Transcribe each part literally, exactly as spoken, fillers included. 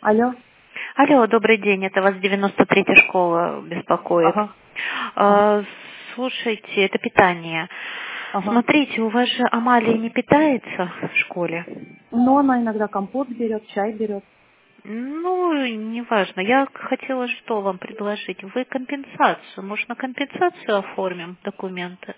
Алло. Алло, добрый день, это вас девяносто третья школа беспокоит. Ага. А, слушайте, это питание. Ага. Смотрите, у вас же Амалия не питается в школе? Но она иногда компот берет, чай берет. Ну, неважно. Я хотела что вам предложить? Вы компенсацию. Может, на компенсацию оформим документы?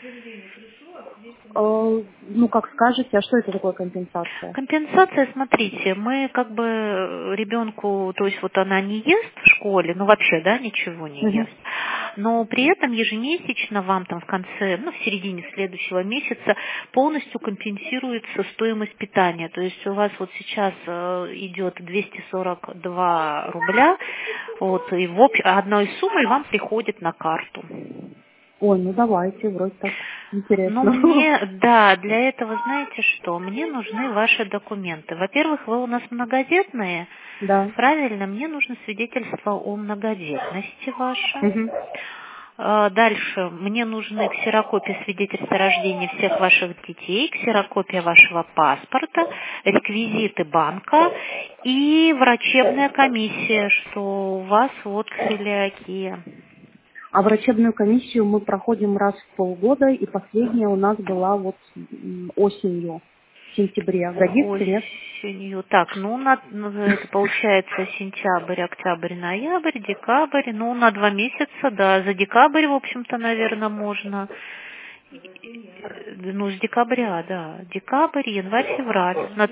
Э, ну, как скажете, а что это такое компенсация? Компенсация, смотрите, мы как бы ребенку, то есть вот она не ест в школе, ну вообще, да, ничего не Угу. ест, но при этом ежемесячно вам там в конце, ну в середине следующего месяца полностью компенсируется стоимость питания. То есть у вас вот сейчас э, идет двести сорок два рубля, вот, и в общ... одной суммой вам приходит на карту. Ой, ну давайте, вроде так Ну, интересно. мне, да, для этого, знаете что, мне нужны ваши документы. Во-первых, вы у нас многодетные, Да. правильно, мне нужно свидетельство о многодетности ваше. Угу. А, Дальше мне нужны ксерокопии свидетельства о рождении всех ваших детей, ксерокопия вашего паспорта, реквизиты банка и врачебная комиссия, что у вас вот целиакия. А врачебную комиссию мы проходим раз в полгода, и последняя у нас была вот м, осенью, в сентябре. Годится, нет? Осенью. Так, ну, на, ну, это получается сентябрь, октябрь, ноябрь, декабрь. Ну, на два месяца, да. За декабрь, в общем-то, наверное, можно. Э, Ну, с декабря, да. Декабрь, январь, февраль. На-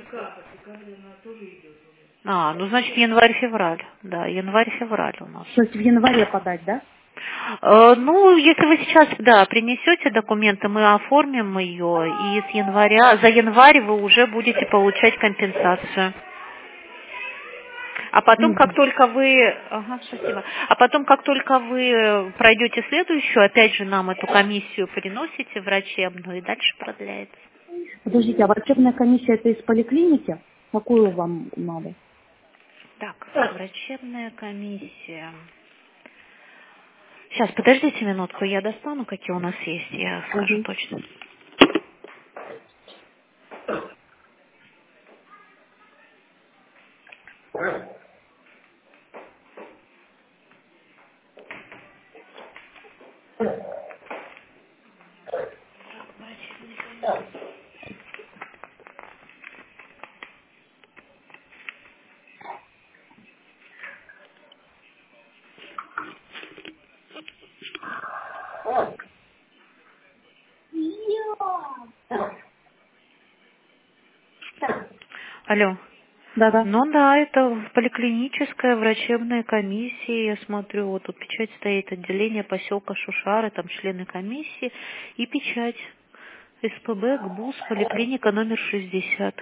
А, ну, значит, январь-февраль. Да, январь-февраль у нас. То есть в январе подать, да? Э, Ну, если вы сейчас, да, принесете документы, мы оформим ее, и с января, за январь вы уже будете получать компенсацию. А потом, как Угу. только вы, ага, спасибо. А потом, как только вы пройдете следующую, опять же нам эту комиссию приносите врачебную, и дальше продляется. Подождите, а врачебная комиссия это из поликлиники? Какую вам надо? Так, врачебная комиссия. Сейчас, подождите минутку, я достану, какие у нас есть, я скажу Угу. точно. Алло. Да-да. Ну да, это поликлиническая врачебная комиссия. Я смотрю, вот тут печать стоит, отделение поселка Шушары, там члены комиссии и печать. СПБ, ГБУС, поликлиника номер шестьдесят.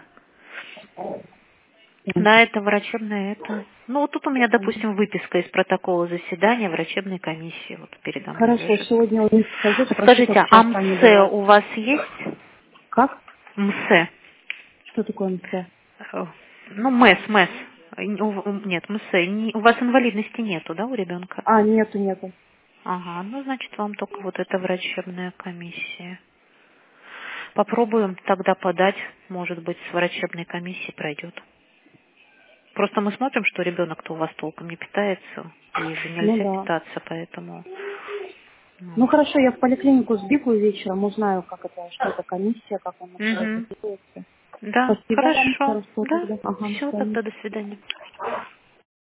Да, это врачебная, это. Ну, вот тут у меня, допустим, выписка из протокола заседания врачебной комиссии. Вот передо мной Хорошо, лежит. сегодня у них схожу, спрошу, Скажите, как а часто они МСЭ бывают. у вас есть? Как? МСЭ. Что такое МС? Э, Ну, МЭС, МЭС. У- у- Нет, МСЭ. Не- У вас инвалидности нету, да, у ребенка? А, нету, нету. Ага, ну, значит, вам только вот эта врачебная комиссия. Попробуем тогда подать, может быть, с врачебной комиссии пройдет. Просто мы смотрим, что ребенок-то у вас толком не питается, ей же Ну нельзя да. питаться, поэтому... Ну Ну. хорошо, я в поликлинику сбегаю вечером, узнаю, как это, что это комиссия, как она Мгм. делается. Да, Спасибо вам, хорошо. хорошо Да, тогда. Ага, до все, свидания. тогда до свидания.